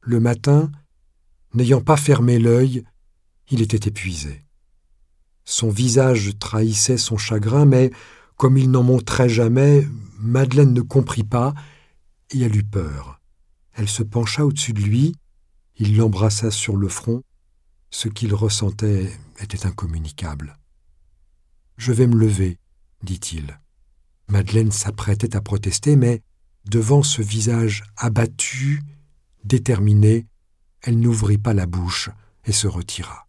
Le matin, n'ayant pas fermé l'œil, il était épuisé. Son visage trahissait son chagrin, mais, comme il n'en montrait jamais, Madeleine ne comprit pas et elle eut peur. Elle se pencha au-dessus de lui, il l'embrassa sur le front. Ce qu'il ressentait était incommunicable. « Je vais me lever, » dit-il. Madeleine s'apprêtait à protester, mais, devant ce visage abattu, déterminé, elle n'ouvrit pas la bouche et se retira.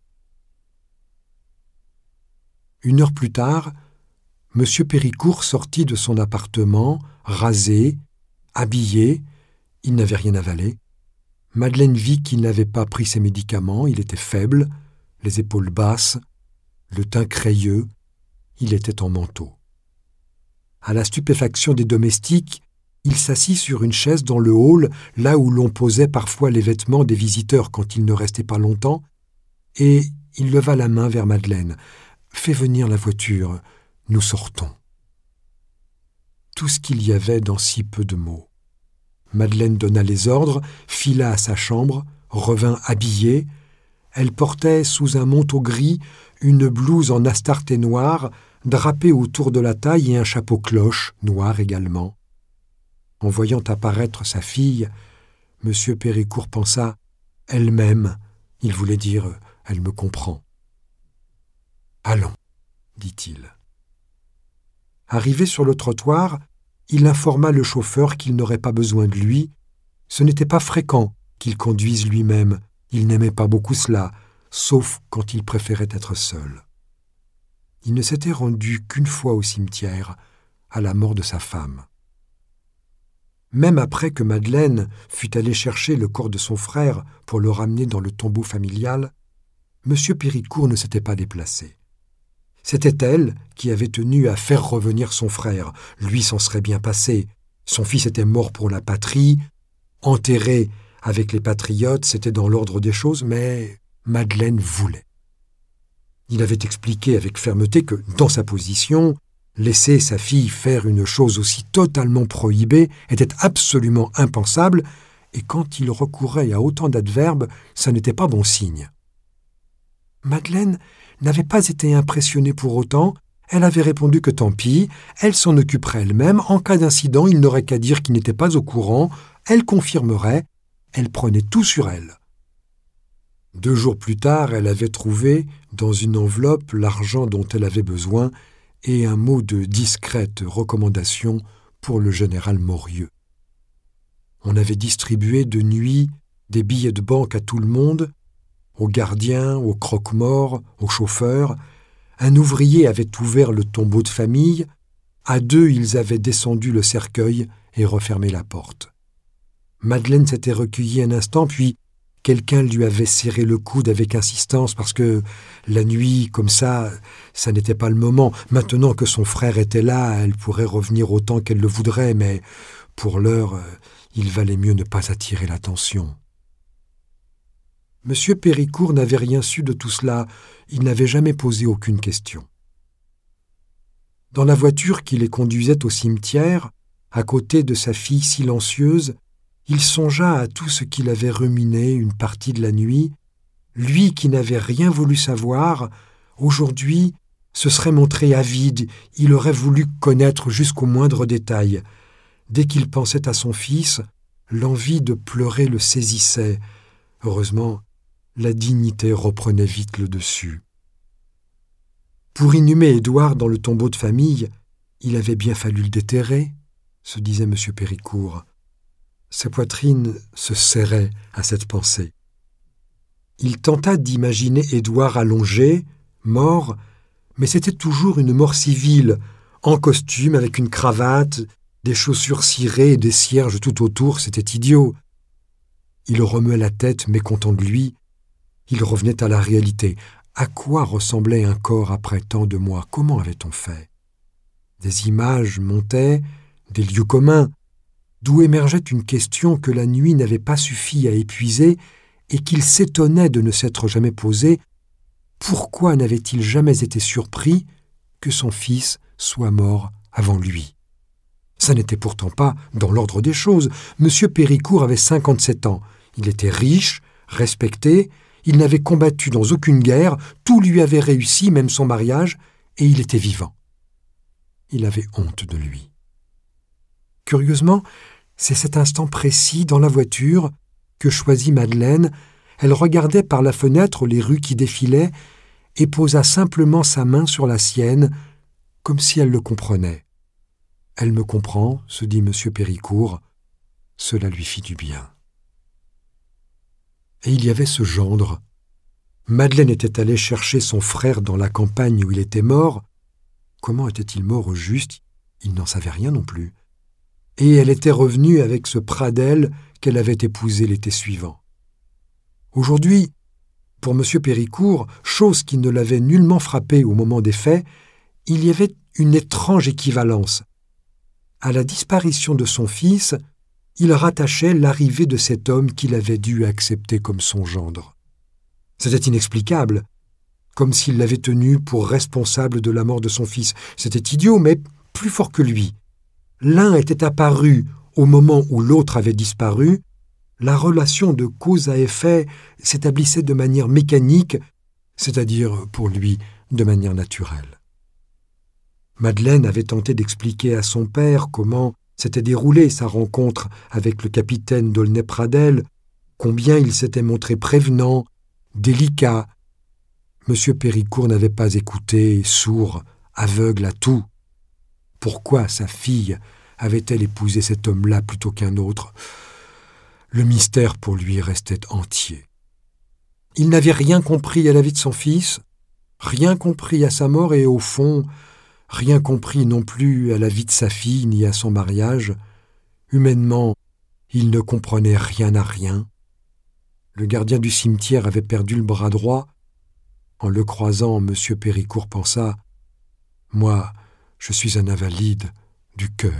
1 heure plus tard, M. Péricourt sortit de son appartement, rasé, habillé, il n'avait rien avalé. Madeleine vit qu'il n'avait pas pris ses médicaments, il était faible, les épaules basses, le teint crayeux, il était en manteau. À la stupéfaction des domestiques, il s'assit sur une chaise dans le hall, là où l'on posait parfois les vêtements des visiteurs quand ils ne restaient pas longtemps, et il leva la main vers Madeleine. « Fais venir la voiture, nous sortons. » Tout ce qu'il y avait dans si peu de mots. Madeleine donna les ordres, fila à sa chambre, revint habillée. Elle portait sous un manteau gris une blouse en astarté noire, drapée autour de la taille et un chapeau cloche, noir également. En voyant apparaître sa fille, M. Péricourt pensa « Elle m'aime », il voulait dire « Elle me comprend ». « Allons », dit-il. Arrivé sur le trottoir, il informa le chauffeur qu'il n'aurait pas besoin de lui. Ce n'était pas fréquent qu'il conduise lui-même, il n'aimait pas beaucoup cela, sauf quand il préférait être seul. Il ne s'était rendu qu'une fois au cimetière, à la mort de sa femme. Même après que Madeleine fut allée chercher le corps de son frère pour le ramener dans le tombeau familial, M. Péricourt ne s'était pas déplacé. C'était elle qui avait tenu à faire revenir son frère. Lui s'en serait bien passé. Son fils était mort pour la patrie. Enterré avec les patriotes, c'était dans l'ordre des choses, mais Madeleine voulait. Il avait expliqué avec fermeté que, dans sa position, laisser sa fille faire une chose aussi totalement prohibée était absolument impensable, et quand il recourait à autant d'adverbes, ça n'était pas bon signe. Madeleine n'avait pas été impressionnée pour autant, elle avait répondu que tant pis, elle s'en occuperait elle-même, en cas d'incident, il n'aurait qu'à dire qu'il n'était pas au courant, elle confirmerait, elle prenait tout sur elle. 2 jours plus tard, elle avait trouvé, dans une enveloppe, l'argent dont elle avait besoin et un mot de discrète recommandation pour le général Morieux. On avait distribué de nuit des billets de banque à tout le monde, aux gardiens, aux croque-morts, aux chauffeurs. Un ouvrier avait ouvert le tombeau de famille. À 2, ils avaient descendu le cercueil et refermé la porte. Madeleine s'était recueillie un instant, puis quelqu'un lui avait serré le coude avec insistance parce que la nuit, comme ça n'était pas le moment. Maintenant que son frère était là, elle pourrait revenir autant qu'elle le voudrait, mais pour l'heure, il valait mieux ne pas attirer l'attention. M. Péricourt n'avait rien su de tout cela, il n'avait jamais posé aucune question. Dans la voiture qui les conduisait au cimetière, à côté de sa fille silencieuse, il songea à tout ce qu'il avait ruminé une partie de la nuit. Lui qui n'avait rien voulu savoir, aujourd'hui se serait montré avide, il aurait voulu connaître jusqu'au moindre détail. Dès qu'il pensait à son fils, l'envie de pleurer le saisissait. Heureusement, la dignité reprenait vite le dessus. Pour inhumer Édouard dans le tombeau de famille, il avait bien fallu le déterrer, se disait M. Péricourt. Sa poitrine se serrait à cette pensée. Il tenta d'imaginer Édouard allongé, mort, mais c'était toujours une mort civile, en costume, avec une cravate, des chaussures cirées et des cierges tout autour, c'était idiot. Il remuait la tête, mécontent de lui. Il revenait à la réalité. À quoi ressemblait un corps après tant de mois? Comment avait-on fait? Des images montaient, des lieux communs, d'où émergeait une question que la nuit n'avait pas suffi à épuiser et qu'il s'étonnait de ne s'être jamais posée. Pourquoi n'avait-il jamais été surpris que son fils soit mort avant lui? Ça n'était pourtant pas dans l'ordre des choses. M. Péricourt avait 57 ans. Il était riche, respecté, il n'avait combattu dans aucune guerre, tout lui avait réussi, même son mariage, et il était vivant. Il avait honte de lui. Curieusement, c'est cet instant précis, dans la voiture, que choisit Madeleine. Elle regardait par la fenêtre les rues qui défilaient et posa simplement sa main sur la sienne, comme si elle le comprenait. « Elle me comprend », se dit M. Péricourt. Cela lui fit du bien. Et il y avait ce gendre. Madeleine était allée chercher son frère dans la campagne où il était mort. Comment était-il mort au juste? Il n'en savait rien non plus. Et elle était revenue avec ce Pradel qu'elle avait épousé l'été suivant. Aujourd'hui, pour M. Péricourt, chose qui ne l'avait nullement frappé au moment des faits, il y avait une étrange équivalence. À la disparition de son fils, il rattachait l'arrivée de cet homme qu'il avait dû accepter comme son gendre. C'était inexplicable, comme s'il l'avait tenu pour responsable de la mort de son fils. C'était idiot, mais plus fort que lui. L'un était apparu au moment où l'autre avait disparu. La relation de cause à effet s'établissait de manière mécanique, c'est-à-dire, pour lui, de manière naturelle. Madeleine avait tenté d'expliquer à son père comment s'était déroulée sa rencontre avec le capitaine d'Aulnay-Pradel, combien il s'était montré prévenant, délicat. M. Péricourt n'avait pas écouté, sourd, aveugle à tout. Pourquoi sa fille avait-elle épousé cet homme-là plutôt qu'un autre? Le mystère pour lui restait entier. Il n'avait rien compris à la vie de son fils, rien compris à sa mort et, au fond, rien compris non plus à la vie de sa fille ni à son mariage. Humainement, il ne comprenait rien à rien. Le gardien du cimetière avait perdu le bras droit. En le croisant, M. Péricourt pensa « Moi, je suis un invalide du cœur. »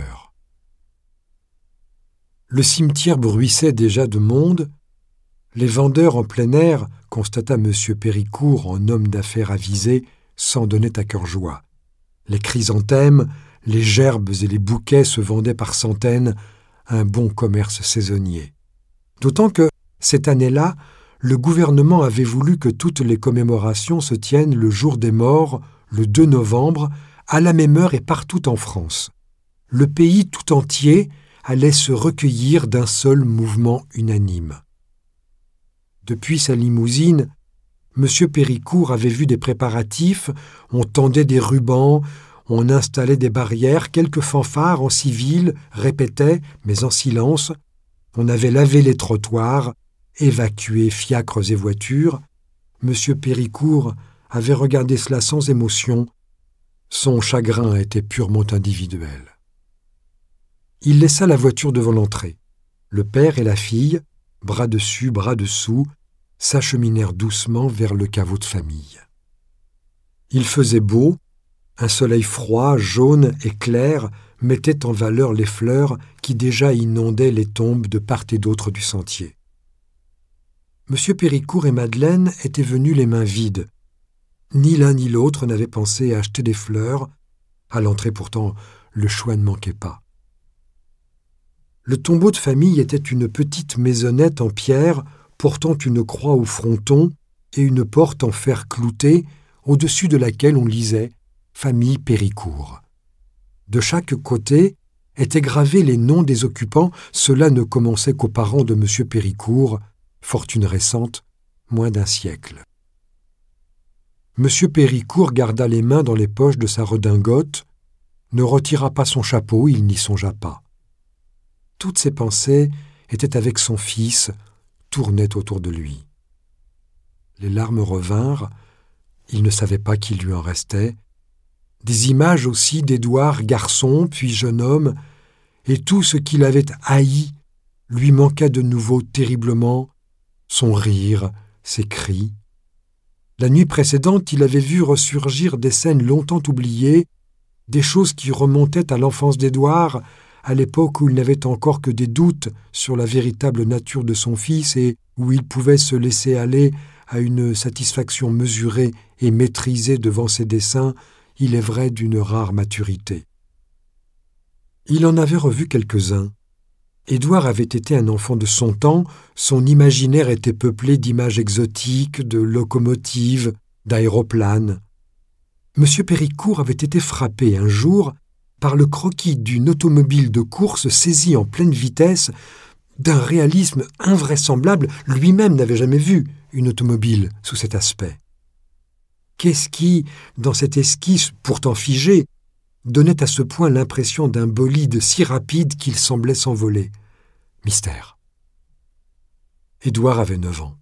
Le cimetière bruissait déjà de monde. Les vendeurs en plein air, constata M. Péricourt en homme d'affaires avisé, s'en donnaient à cœur joie. Les chrysanthèmes, les gerbes et les bouquets se vendaient par centaines, un bon commerce saisonnier. D'autant que, cette année-là, le gouvernement avait voulu que toutes les commémorations se tiennent le jour des morts, le 2 novembre, à la même heure et partout en France. Le pays tout entier allait se recueillir d'un seul mouvement unanime. Depuis sa limousine, M. Péricourt avait vu des préparatifs, on tendait des rubans, on installait des barrières, quelques fanfares en civil répétaient, mais en silence, on avait lavé les trottoirs, évacué fiacres et voitures. M. Péricourt avait regardé cela sans émotion. Son chagrin était purement individuel. Il laissa la voiture devant l'entrée. Le père et la fille, bras dessus, bras dessous, s'acheminèrent doucement vers le caveau de famille. Il faisait beau, un soleil froid, jaune et clair mettait en valeur les fleurs qui déjà inondaient les tombes de part et d'autre du sentier. M. Péricourt et Madeleine étaient venus les mains vides. Ni l'un ni l'autre n'avait pensé à acheter des fleurs. À l'entrée pourtant, le choix ne manquait pas. Le tombeau de famille était une petite maisonnette en pierre portant une croix au fronton et une porte en fer clouté au-dessus de laquelle on lisait « Famille Péricourt ». De chaque côté étaient gravés les noms des occupants. Cela ne commençait qu'aux parents de M. Péricourt, fortune récente, moins d'un siècle. M. Péricourt garda les mains dans les poches de sa redingote, ne retira pas son chapeau, il n'y songea pas. Toutes ses pensées étaient avec son fils, tournaient autour de lui. Les larmes revinrent, il ne savait pas qu'il lui en restait. Des images aussi d'Édouard, garçon, puis jeune homme, et tout ce qu'il avait haï lui manqua de nouveau terriblement, son rire, ses cris. La nuit précédente, il avait vu ressurgir des scènes longtemps oubliées, des choses qui remontaient à l'enfance d'Édouard, à l'époque où il n'avait encore que des doutes sur la véritable nature de son fils et où il pouvait se laisser aller à une satisfaction mesurée et maîtrisée devant ses desseins, il est vrai d'une rare maturité. Il en avait revu quelques-uns. Édouard avait été un enfant de son temps, son imaginaire était peuplé d'images exotiques, de locomotives, d'aéroplanes. M. Péricourt avait été frappé un jour par le croquis d'une automobile de course saisie en pleine vitesse, d'un réalisme invraisemblable. Lui-même n'avait jamais vu une automobile sous cet aspect. Qu'est-ce qui, dans cette esquisse pourtant figée, donnait à ce point l'impression d'un bolide si rapide qu'il semblait s'envoler? Mystère. Édouard avait 9 ans.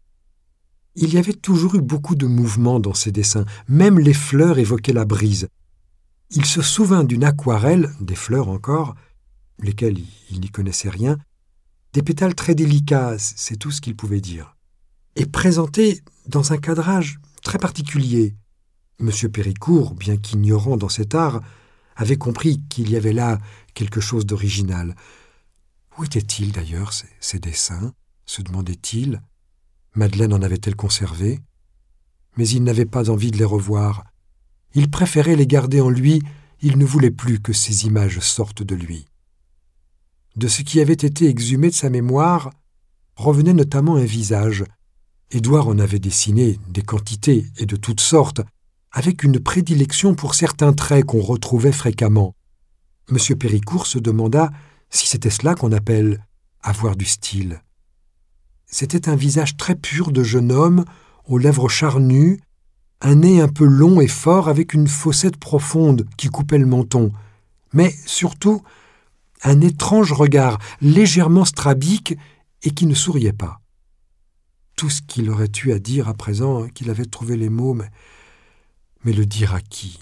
Il y avait toujours eu beaucoup de mouvement dans ses dessins, même les fleurs évoquaient la brise. Il se souvint d'une aquarelle, des fleurs encore, lesquelles il n'y connaissait rien, des pétales très délicats, c'est tout ce qu'il pouvait dire, et présentés dans un cadrage très particulier. M. Péricourt, bien qu'ignorant dans cet art, avait compris qu'il y avait là quelque chose d'original. Où étaient-ils d'ailleurs, ces dessins, se demandait-il. Madeleine en avait-elle conservé? Mais il n'avait pas envie de les revoir. Il préférait les garder en lui, il ne voulait plus que ces images sortent de lui. De ce qui avait été exhumé de sa mémoire revenait notamment un visage. Édouard en avait dessiné des quantités et de toutes sortes, avec une prédilection pour certains traits qu'on retrouvait fréquemment. M. Péricourt se demanda si c'était cela qu'on appelle avoir du style. C'était un visage très pur de jeune homme, aux lèvres charnues, un nez un peu long et fort avec une fossette profonde qui coupait le menton, mais surtout un étrange regard légèrement strabique et qui ne souriait pas. Tout ce qu'il aurait eu à dire à présent, qu'il avait trouvé les mots, mais le dire à qui?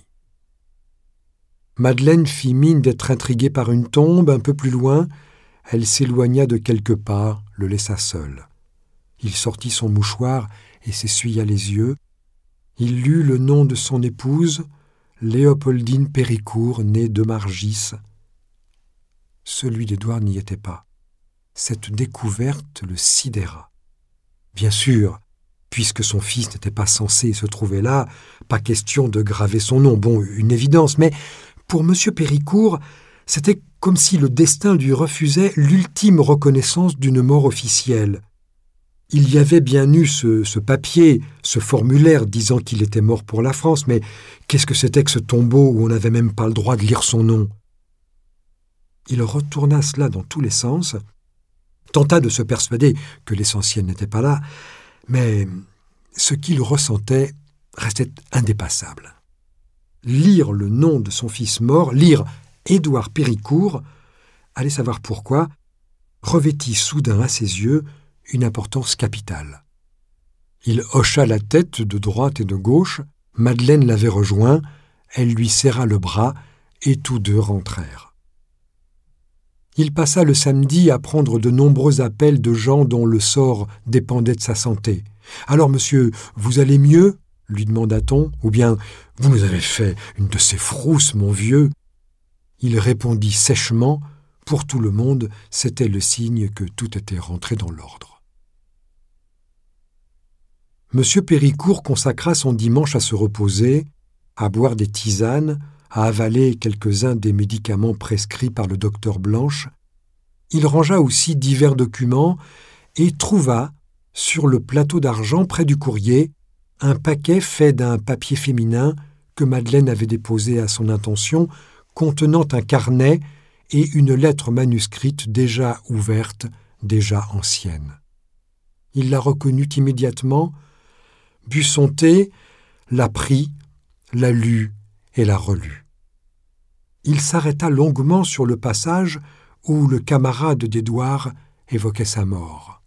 Madeleine fit mine d'être intriguée par une tombe un peu plus loin. Elle s'éloigna de quelques pas, le laissa seul. Il sortit son mouchoir et s'essuya les yeux. Il lut le nom de son épouse, Léopoldine Péricourt, née de Margis. Celui d'Édouard n'y était pas. Cette découverte le sidéra. Bien sûr, puisque son fils n'était pas censé se trouver là, pas question de graver son nom. Bon, une évidence, mais pour M. Péricourt, c'était comme si le destin lui refusait l'ultime reconnaissance d'une mort officielle. Il y avait bien eu ce papier, ce formulaire disant qu'il était mort pour la France, mais qu'est-ce que c'était que ce tombeau où on n'avait même pas le droit de lire son nom? Il retourna cela dans tous les sens, tenta de se persuader que l'essentiel n'était pas là, mais ce qu'il ressentait restait indépassable. Lire le nom de son fils mort, lire Édouard Péricourt, allez savoir pourquoi, revêtit soudain à ses yeux une importance capitale. Il hocha la tête de droite et de gauche, Madeleine l'avait rejoint, elle lui serra le bras et tous deux rentrèrent. Il passa le samedi à prendre de nombreux appels de gens dont le sort dépendait de sa santé. « Alors, monsieur, vous allez mieux ?» lui demanda-t-on. « Ou bien, vous nous avez fait une de ces frousses, mon vieux ?» Il répondit sèchement. Pour tout le monde, c'était le signe que tout était rentré dans l'ordre. M. Péricourt consacra son dimanche à se reposer, à boire des tisanes, à avaler quelques-uns des médicaments prescrits par le docteur Blanche. Il rangea aussi divers documents et trouva, sur le plateau d'argent près du courrier, un paquet fait d'un papier féminin que Madeleine avait déposé à son intention, contenant un carnet et une lettre manuscrite déjà ouverte, déjà ancienne. Il la reconnut immédiatement, but son thé, la prit, la lut et la relut. Il s'arrêta longuement sur le passage où le camarade d'Édouard évoquait sa mort.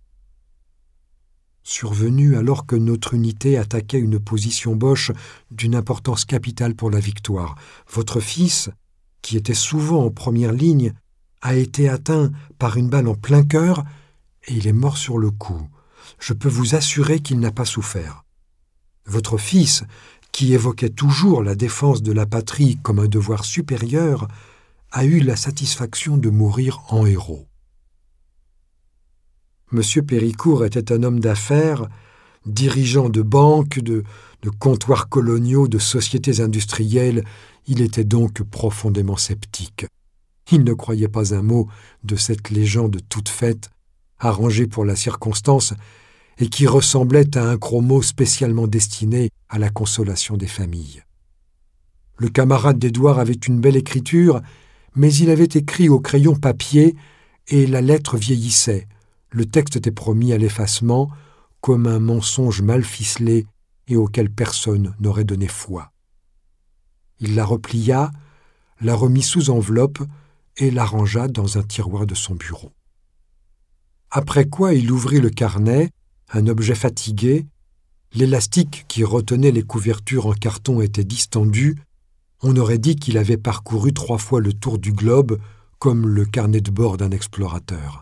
Survenu alors que notre unité attaquait une position Boche d'une importance capitale pour la victoire, votre fils, qui était souvent en première ligne, a été atteint par une balle en plein cœur et il est mort sur le coup. Je peux vous assurer qu'il n'a pas souffert. Votre fils, qui évoquait toujours la défense de la patrie comme un devoir supérieur, a eu la satisfaction de mourir en héros. M. Péricourt était un homme d'affaires, dirigeant de banques, de comptoirs coloniaux, de sociétés industrielles. Il était donc profondément sceptique. Il ne croyait pas un mot de cette légende toute faite, arrangée pour la circonstance, et qui ressemblait à un chromo spécialement destiné à la consolation des familles. Le camarade d'Édouard avait une belle écriture, mais il avait écrit au crayon papier et la lettre vieillissait. Le texte était promis à l'effacement comme un mensonge mal ficelé et auquel personne n'aurait donné foi. Il la replia, la remit sous enveloppe et la rangea dans un tiroir de son bureau. Après quoi il ouvrit le carnet, un objet fatigué, l'élastique qui retenait les couvertures en carton était distendu, on aurait dit qu'il avait parcouru 3 fois le tour du globe comme le carnet de bord d'un explorateur.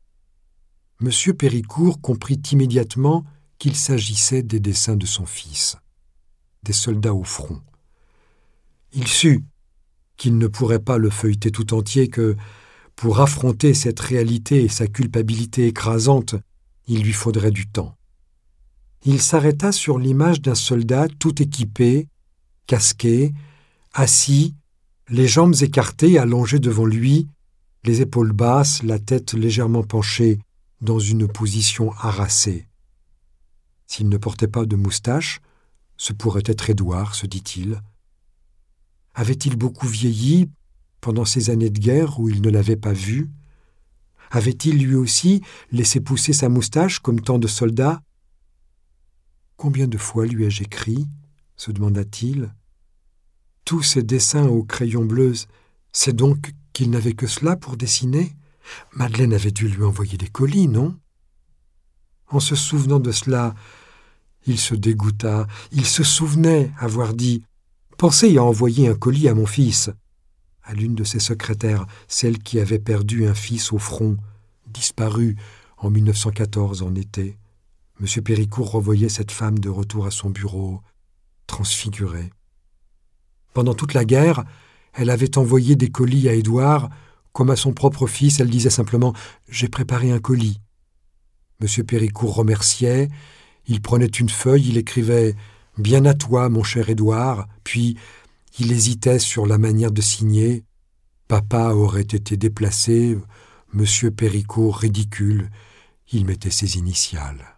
M. Péricourt comprit immédiatement qu'il s'agissait des dessins de son fils, des soldats au front. Il sut qu'il ne pourrait pas le feuilleter tout entier, que, pour affronter cette réalité et sa culpabilité écrasante, il lui faudrait du temps. Il s'arrêta sur l'image d'un soldat tout équipé, casqué, assis, les jambes écartées, allongé devant lui, les épaules basses, la tête légèrement penchée, dans une position harassée. S'il ne portait pas de moustache, ce pourrait être Édouard, se dit-il. Avait-il beaucoup vieilli pendant ces années de guerre où il ne l'avait pas vu? Avait-il lui aussi laissé pousser sa moustache comme tant de soldats? Combien de fois lui ai-je écrit? Se demanda-t-il. Tous ces dessins au crayon bleu, c'est donc qu'il n'avait que cela pour dessiner? Madeleine avait dû lui envoyer des colis, non? En se souvenant de cela, il se dégoûta. Il se souvenait avoir dit « Pensez à envoyer un colis à mon fils » à l'une de ses secrétaires, celle qui avait perdu un fils au front, disparu en 1914 en été. M. Péricourt revoyait cette femme de retour à son bureau, transfigurée. Pendant toute la guerre, elle avait envoyé des colis à Édouard. Comme à son propre fils, elle disait simplement « J'ai préparé un colis ». M. Péricourt remerciait, il prenait une feuille, il écrivait « Bien à toi, mon cher Édouard », puis il hésitait sur la manière de signer. Papa aurait été déplacé, M. Péricourt ridicule, il mettait ses initiales.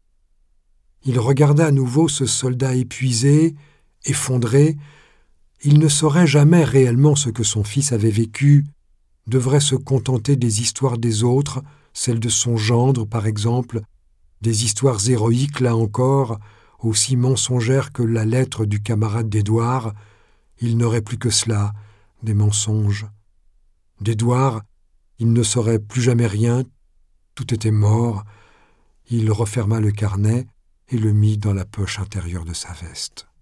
Il regarda à nouveau ce soldat épuisé, effondré. Il ne saurait jamais réellement ce que son fils avait vécu, devrait se contenter des histoires des autres, celles de son gendre par exemple, des histoires héroïques là encore, aussi mensongères que la lettre du camarade d'Édouard. Il n'aurait plus que cela, des mensonges. D'Édouard, il ne saurait plus jamais rien, tout était mort. Il referma le carnet et le mit dans la poche intérieure de sa veste.